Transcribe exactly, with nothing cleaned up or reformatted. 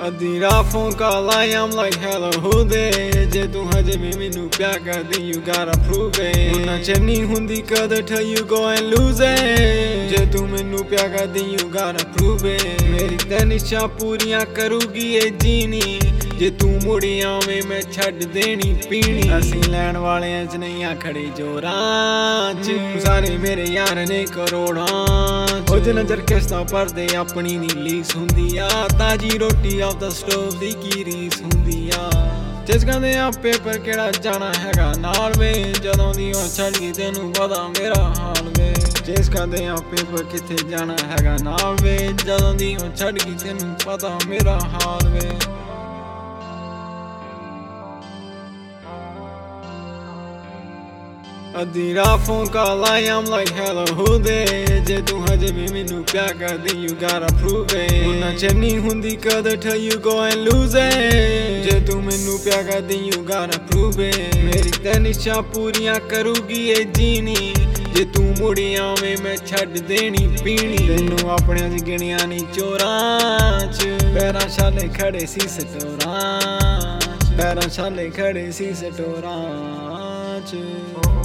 ਅੱਧੀ ਰਾਤ phone call I am like hello who they ਜੇ ਤੂੰ ਹਜੇ ਵੀ ਮੈਨੂੰ ਪਿਆਰ ਕਰਦੀ you gotta prove it ਉਹਨਾਂ ਚ ਨਹੀਂ ਹੁੰਦੀ ਕਦਰ till you go and lose it ਜੇ ਤੂੰ ਮੈਨੂੰ ਪਿਆਰ ਕਰਦੀ you gotta prove it ਮੇਰੀ ਤਨਿਸ਼ਾਂ ਪੂਰੀਆਂ ਕਰੂਗੀ ਇਹ ਜੀਨੀ ਜੇ ਤੂੰ ਮੁੜੀ ਆਵੇਂ ਮੈਂ ਛੱਡ ਦੇਣੀ ਪੀਣੀ ਅਸੀਂ ਲੈਣ ਵਾਲਿਆਂ ਚ ਨਹੀਂ ਆ ਖੜੇ ਜੋਰਾਂ ਚ ਸਾਰੇ ਮੇਰੇ ਯਾਰ ਨੇ ਕਰੋੜਾਂ ਉਹ ਜੇ ਨਜ਼ਰ ਕਿਸਤਾ ਪਰਦੇ ਆਪਣੀ ਨੀ ਲੀਸ ਹੁੰਦੀ ਆ ਤਾਜੀ ਰੋਟੀ ਆਫ ਦਾ ਸਟੋਵ ਦੀ ਕੀ ਰੀਸ ਹੁੰਦੀ ਆ ਜਿਸ ਕਹਿੰਦੇ ਆ ਪੇਪਰ ਕਿਹੜਾ ਜਾਣਾ ਹੈਗਾ ਨਾਲ ਵੇ ਜਦੋਂ ਦੀ ਉਹ ਛੱਡ ਗਈ ਤੈਨੂੰ ਪਤਾ ਮੇਰਾ ਹਾਲ ਵੇ ਜਿਸ ਕਹਿੰਦੇ ਆ ਪੇਪਰ ਕਿੱਥੇ ਜਾਣਾ ਹੈਗਾ ਨਾਲ ਵੇ ਜਦੋਂ ਦੀ ਉਹ ਛੱਡ ਗਈ ਤੈਨੂੰ ਪਤਾ ਮੇਰਾ ਹਾਲ ਵੇ ਅੱਧੀ ਰਾਤ phone call I am like hello who they ਜੇ ਤੂੰ ਹਜੇ ਵੀ ਮੈਨੂੰ ਪਿਆਰ ਕਰਦੀ you gotta prove it ਉਹਨਾਂ ਚ ਨਹੀਂ ਹੁੰਦੀ ਕਦਰ till you go and lose it ਜੇ ਤੂੰ ਮੈਨੂੰ ਪਿਆਰ ਕਰਦੀ you gotta prove it ਮੇਰੀ ਤਨਿਸ਼ਾਂ ਪੂਰੀਆਂ ਕਰੂਗੀ ਇਹ ਜੀਨੀ ਜੇ ਤੂੰ ਮੁੜੀ ਆਵੇਂ ਮੈਂ ਛੱਡ ਦੇਣੀ ਪੀਣੀ ਤੈਨੂੰ ਆਪਣਿਆਂ ਚ ਗਿਣਿਆ ਨੀ ਚੋਰਾਂ ਚ ਪੈਰਾਂ ਛਾਲੇ ਖੜੇ ਸੀ ਸਟੋਰਾਂ ਪੈਰਾਂ ਛਾਲੇ ਖੜੇ ਸੀ ਸਟੋਰਾਂ ਚ